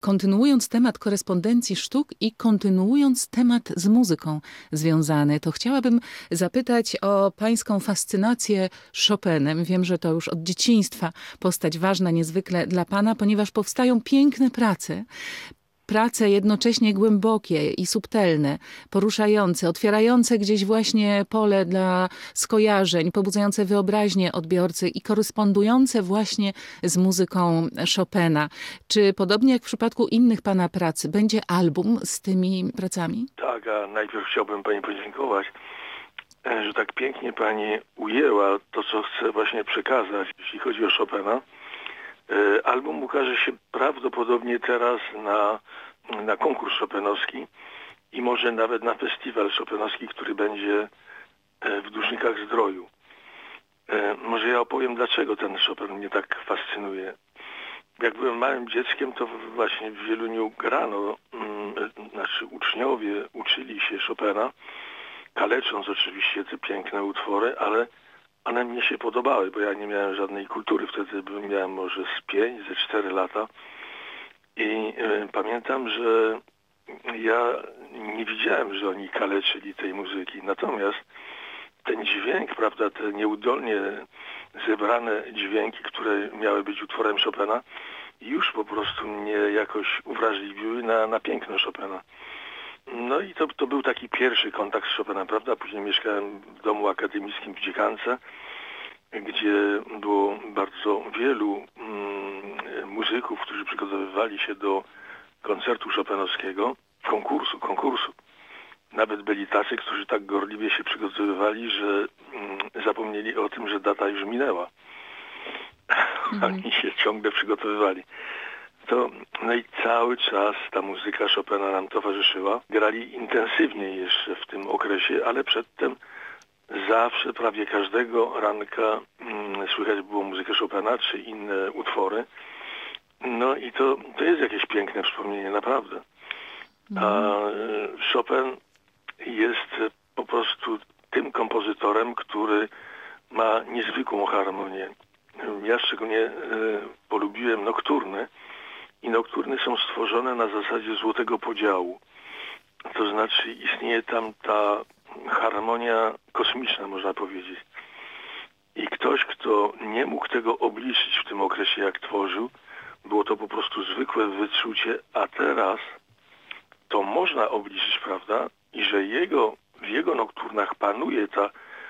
Kontynuując temat korespondencji sztuk i kontynuując temat z muzyką związany, to chciałabym zapytać o pańską fascynację Chopinem. Wiem, że to już od dzieciństwa postać ważna niezwykle dla pana, ponieważ powstają piękne prace jednocześnie głębokie i subtelne, poruszające, otwierające gdzieś właśnie pole dla skojarzeń, pobudzające wyobraźnię odbiorcy i korespondujące właśnie z muzyką Chopina. Czy podobnie jak w przypadku innych pana prac, będzie album z tymi pracami? Tak, a najpierw chciałbym pani podziękować, że tak pięknie pani ujęła to, co chcę właśnie przekazać, jeśli chodzi o Chopina. Album ukaże się prawdopodobnie teraz na konkurs chopinowski i może nawet na festiwal chopinowski, który będzie w Dusznikach Zdroju. Może ja opowiem, dlaczego ten Chopin mnie tak fascynuje. Jak byłem małym dzieckiem, to właśnie w Wieluniu grano, uczniowie uczyli się Chopina, kalecząc oczywiście te piękne utwory, ale one mnie się podobały, bo ja nie miałem żadnej kultury. Wtedy miałem może z 5, ze 4 lata. I pamiętam, że ja nie widziałem, że oni kaleczyli tej muzyki. Natomiast ten dźwięk, prawda, te nieudolnie zebrane dźwięki, które miały być utworem Chopina, już po prostu mnie jakoś uwrażliwiły na piękno Chopina. No i to był taki pierwszy kontakt z Chopinem, prawda? Później mieszkałem w domu akademickim w Dziekance, gdzie było bardzo wielu muzyków, którzy przygotowywali się do koncertu chopinowskiego, konkursu. Nawet byli tacy, którzy tak gorliwie się przygotowywali, że zapomnieli o tym, że data już minęła. Oni się ciągle przygotowywali. No i cały czas ta muzyka Chopina nam towarzyszyła. Grali intensywniej jeszcze w tym okresie, ale przedtem zawsze, prawie każdego ranka słychać było muzykę Chopina czy inne utwory. No i to jest jakieś piękne wspomnienie, naprawdę. A Chopin jest po prostu tym kompozytorem, który ma niezwykłą harmonię. Ja szczególnie polubiłem nokturny i nokturny są stworzone na zasadzie złotego podziału. To znaczy istnieje tam ta harmonia kosmiczna, można powiedzieć. I ktoś, kto nie mógł tego obliczyć w tym okresie, jak tworzył, było to po prostu zwykłe wyczucie, a teraz to można obliczyć, prawda? I że w jego nokturnach panuje ta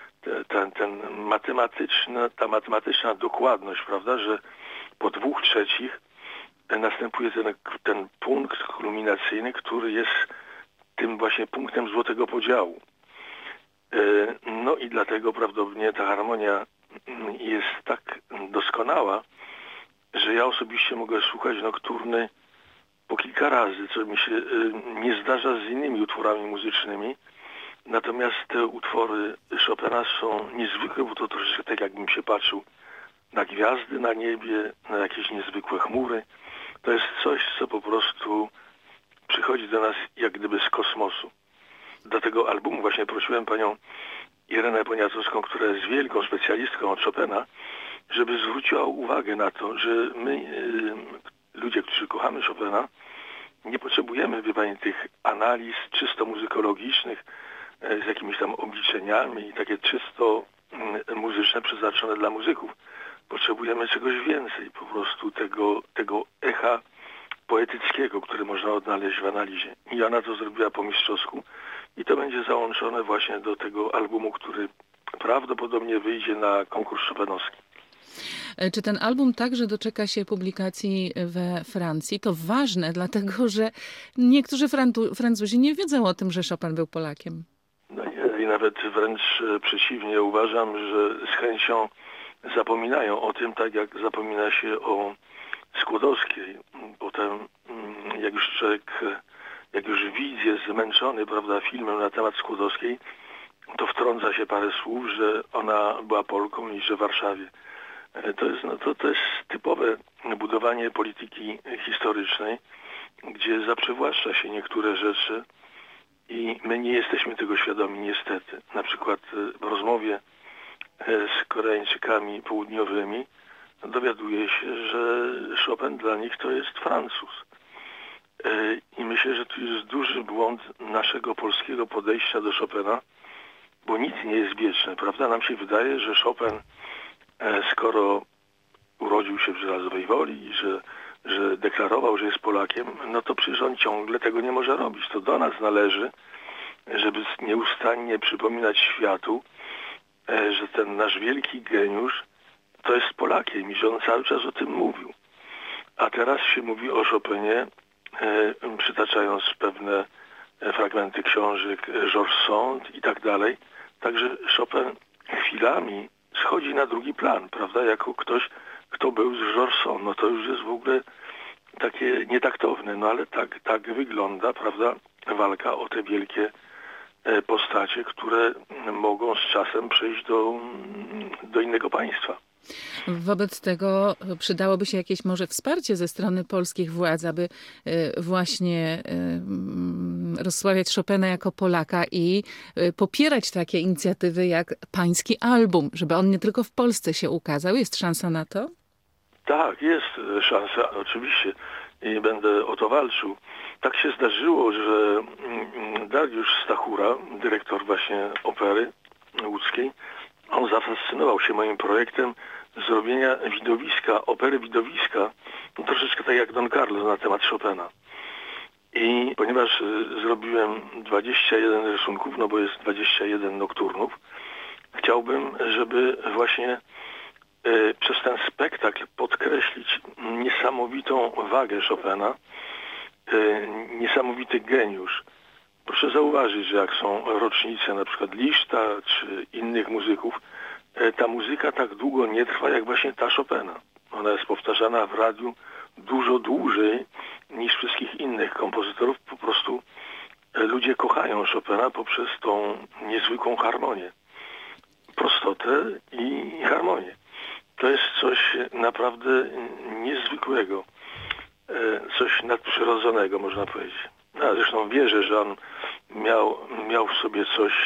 matematyczna dokładność, prawda? Że po 2/3 następuje ten punkt kulminacyjny, który jest tym właśnie punktem złotego podziału. No i dlatego prawdopodobnie ta harmonia jest tak doskonała, że ja osobiście mogę słuchać nokturny po kilka razy, co mi się nie zdarza z innymi utworami muzycznymi. Natomiast te utwory Chopina są niezwykłe, bo to troszeczkę tak, jakbym się patrzył na gwiazdy na niebie, na jakieś niezwykłe chmury. To jest coś, co po prostu przychodzi do nas jak gdyby z kosmosu. Do tego albumu właśnie prosiłem panią Irenę Poniatowską, która jest wielką specjalistką od Chopina, żeby zwróciła uwagę na to, że my, ludzie, którzy kochamy Chopina, nie potrzebujemy, wie pani, tych analiz czysto muzykologicznych z jakimiś tam obliczeniami i takie czysto muzyczne przeznaczone dla muzyków. Potrzebujemy czegoś więcej, po prostu tego echa poetyckiego, które można odnaleźć w analizie. I ona to zrobiła po mistrzowsku i to będzie załączone właśnie do tego albumu, który prawdopodobnie wyjdzie na konkurs chopinowski. Czy ten album także doczeka się publikacji we Francji? To ważne, dlatego że niektórzy Francuzi nie wiedzą o tym, że Chopin był Polakiem. No nie, i nawet wręcz przeciwnie, uważam, że z chęcią zapominają o tym, tak jak zapomina się o Skłodowskiej. Potem, jak już widz jest zmęczony, prawda, filmem na temat Skłodowskiej, to wtrąca się parę słów, że ona była Polką i że w Warszawie. To jest typowe budowanie polityki historycznej, gdzie zaprzywłaszcza się niektóre rzeczy i my nie jesteśmy tego świadomi, niestety. Na przykład w rozmowie z Koreańczykami południowymi dowiaduje się, że Chopin dla nich to jest Francuz. myślę, że tu jest duży błąd naszego polskiego podejścia do Chopina, bo nic nie jest wieczne, prawda? Nam się wydaje, że Chopin, skoro urodził się w Żelazowej Woli i że deklarował, że jest Polakiem, no to przecież on ciągle tego nie może robić. To do nas należy, żeby nieustannie przypominać światu, że ten nasz wielki geniusz to jest Polakiem i że on cały czas o tym mówił. A teraz się mówi o Chopinie, przytaczając pewne fragmenty książek Georges Sand i tak dalej. Także Chopin chwilami schodzi na drugi plan, prawda? Jako ktoś, kto był z Georges Sand. No to już jest w ogóle takie nietaktowne. No ale tak wygląda, prawda, walka o te wielkie postacie, które mogą z czasem przejść do innego państwa. Wobec tego przydałoby się jakieś może wsparcie ze strony polskich władz, aby właśnie rozsławiać Chopina jako Polaka i popierać takie inicjatywy jak Pański Album, żeby on nie tylko w Polsce się ukazał. Jest szansa na to? Tak, jest szansa, oczywiście. I będę o to walczył. Tak się zdarzyło, że Dariusz Stachura, dyrektor właśnie opery łódzkiej, on zafascynował się moim projektem zrobienia widowiska, opery widowiska, no troszeczkę tak jak Don Carlos na temat Chopina. I ponieważ zrobiłem 21 rysunków, no bo jest 21 nokturnów, chciałbym, żeby właśnie przez ten spektakl podkreślić niesamowitą wagę Chopina, niesamowity geniusz. Proszę zauważyć, że jak są rocznice na przykład Liszta czy innych muzyków, ta muzyka tak długo nie trwa jak właśnie ta Chopina. Ona jest powtarzana w radiu dużo dłużej niż wszystkich innych kompozytorów. Po prostu ludzie kochają Chopina poprzez tą niezwykłą harmonię. Prostotę i harmonię. To jest coś naprawdę niezwykłego. Coś nadprzyrodzonego, można powiedzieć. No, zresztą wierzę, że on miał w sobie coś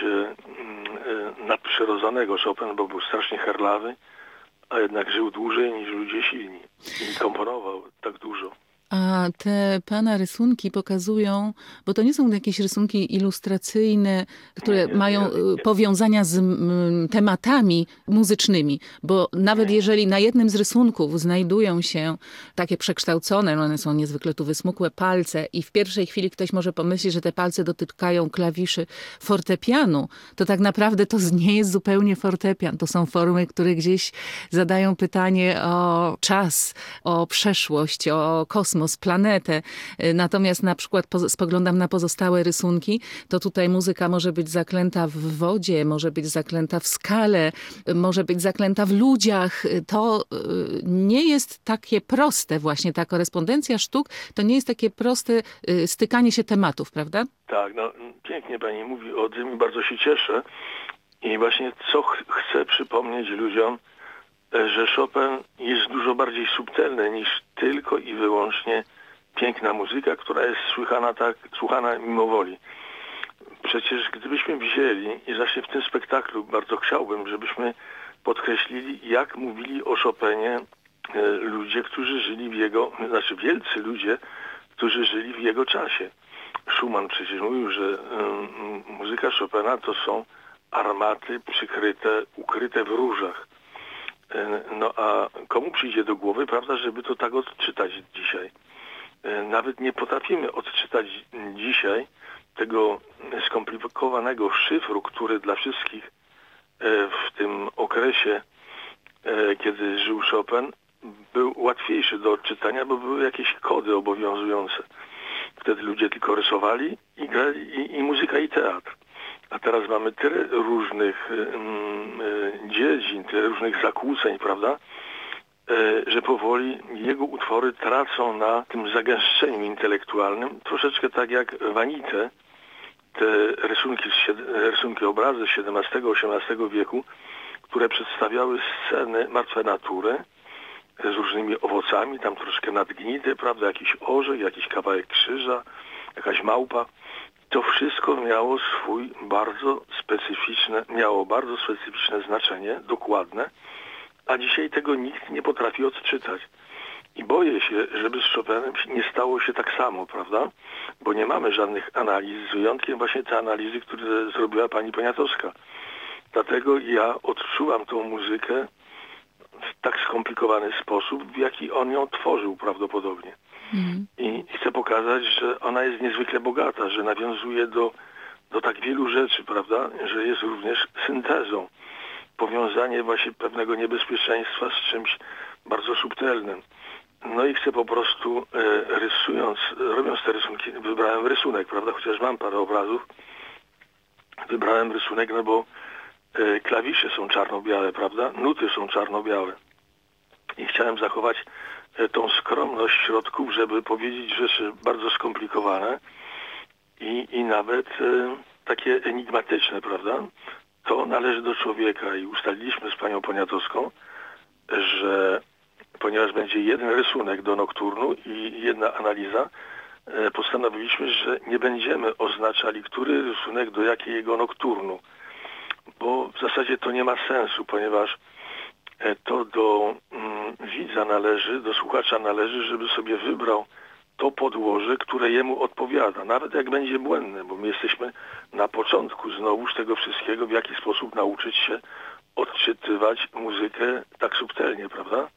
nadprzyrodzonego, Chopin, bo był strasznie herlawy, a jednak żył dłużej niż ludzie silni. I komponował tak dużo. A te pana rysunki pokazują, bo to nie są jakieś rysunki ilustracyjne, które mają powiązania z tematami muzycznymi, bo nawet jeżeli na jednym z rysunków znajdują się takie przekształcone, one są niezwykle tu wysmukłe palce i w pierwszej chwili ktoś może pomyśleć, że te palce dotykają klawiszy fortepianu, to tak naprawdę to nie jest zupełnie fortepian. To są formy, które gdzieś zadają pytanie o czas, o przeszłość, o kosmos, planetę. Natomiast na przykład spoglądam na pozostałe rysunki, to tutaj muzyka może być zaklęta w wodzie, może być zaklęta w skale, może być zaklęta w ludziach. To nie jest takie proste właśnie, ta korespondencja sztuk, to nie jest takie proste stykanie się tematów, prawda? Tak, no pięknie pani mówi o tym i bardzo się cieszę. I właśnie co chcę przypomnieć ludziom, że Chopin jest dużo bardziej subtelny niż tylko i wyłącznie piękna muzyka, która jest słuchana mimowoli. Przecież gdybyśmy wzięli, i właśnie w tym spektaklu bardzo chciałbym, żebyśmy podkreślili, jak mówili o Chopinie ludzie, którzy żyli wielcy ludzie, którzy żyli w jego czasie. Schumann przecież mówił, że muzyka Chopina to są armaty ukryte w różach. No a komu przyjdzie do głowy, prawda, żeby to tak odczytać dzisiaj? Nawet nie potrafimy odczytać dzisiaj tego skomplikowanego szyfru, który dla wszystkich w tym okresie, kiedy żył Chopin, był łatwiejszy do odczytania, bo były jakieś kody obowiązujące. Wtedy ludzie tylko rysowali i grali i muzyka, i teatr. A teraz mamy tyle różnych dziedzin, tyle różnych zakłóceń, prawda, że powoli jego utwory tracą na tym zagęszczeniu intelektualnym, troszeczkę tak jak Vanite, te rysunki obrazy XVII-XVIII wieku, które przedstawiały sceny martwej natury z różnymi owocami, tam troszkę nadgnite, prawda, jakiś orzech, jakiś kawałek krzyża, jakaś małpa. To wszystko miało bardzo specyficzne znaczenie, dokładne, a dzisiaj tego nikt nie potrafi odczytać. I boję się, żeby z Chopinem nie stało się tak samo, prawda? Bo nie mamy żadnych analiz, z wyjątkiem właśnie tej analizy, które zrobiła pani Poniatowska. Dlatego ja odczuwam tą muzykę w tak skomplikowany sposób, w jaki on ją tworzył prawdopodobnie. I chcę pokazać, że ona jest niezwykle bogata, że nawiązuje do tak wielu rzeczy, prawda? Że jest również syntezą. Powiązanie właśnie pewnego niebezpieczeństwa z czymś bardzo subtelnym. No i chcę po prostu robiąc te rysunki, wybrałem rysunek, prawda? Chociaż mam parę obrazów. Wybrałem rysunek, no bo klawisze są czarno-białe, prawda? Nuty są czarno-białe. I chciałem zachować tą skromność środków, żeby powiedzieć rzeczy bardzo skomplikowane i nawet takie enigmatyczne, prawda? To należy do człowieka i ustaliliśmy z panią Poniatowską, że ponieważ będzie jeden rysunek do nokturnu i jedna analiza, postanowiliśmy, że nie będziemy oznaczali, który rysunek do jakiego nokturnu, bo w zasadzie to nie ma sensu, ponieważ to do widza należy, do słuchacza należy, żeby sobie wybrał to podłoże, które jemu odpowiada, nawet jak będzie błędne, bo my jesteśmy na początku znowuż tego wszystkiego, w jaki sposób nauczyć się odczytywać muzykę tak subtelnie, prawda?